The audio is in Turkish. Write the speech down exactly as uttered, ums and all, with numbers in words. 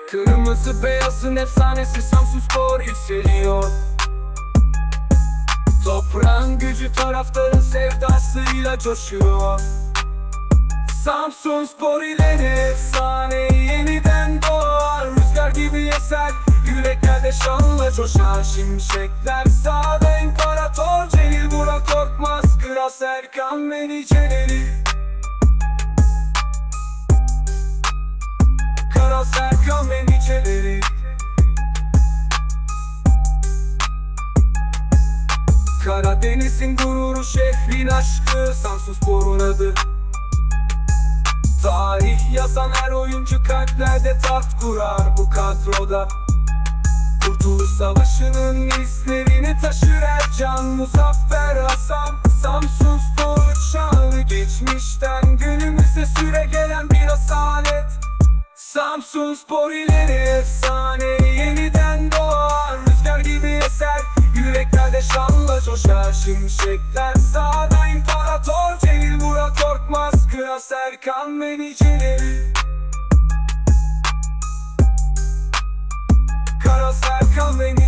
Kırmızı beyazın efsanesi Samsunspor yükseliyor. Toprağın gücü taraftarın sevdasıyla coşuyor. Samsunspor ileri efsane yeniden doğar. Rüzgar gibi eser, yüreklerde şanla coşar. Şimşekler sağda imparator Celil Burak Korkmaz, Kral Serkan ve niceleri. Kral Serkan ve niceleri. Karadeniz'in gururu, şehrin aşkı, Samsunspor'un adı. Tarih yazan her oyuncu kalplerde taht kurar bu kadroda. Kurtuluş Savaşı'nın izlerini taşır Ercan, Muzaffer Hasan. Samsunspor şanlı, geçmişten günümüze süre gelen bir asalet. Samsunspor ileri efsane yeniden doğar. Rüzgar gibi eser, yüreklerde şanla coşar. Şimşekler sağda imparator Celil Burak Korkmaz, Kral Serkan ve niceleri. Kral Serkan ve niceleri.